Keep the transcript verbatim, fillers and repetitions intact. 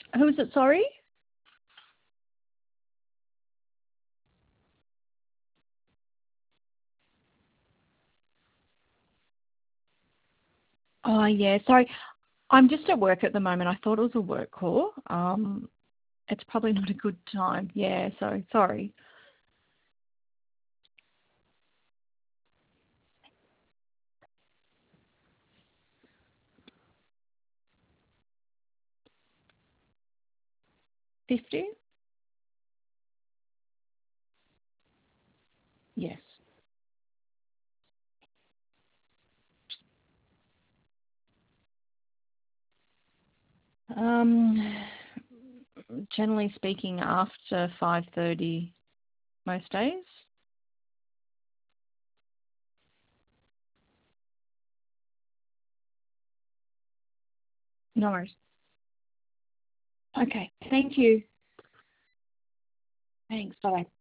Who is it, sorry? Oh, yeah, sorry. I'm just at work at the moment. I thought it was a work call. Um, it's probably not a good time. Yeah, so sorry. fifty? Yes. Um, generally speaking, after five thirty most days. No worries. Okay, thank you. Thanks, bye.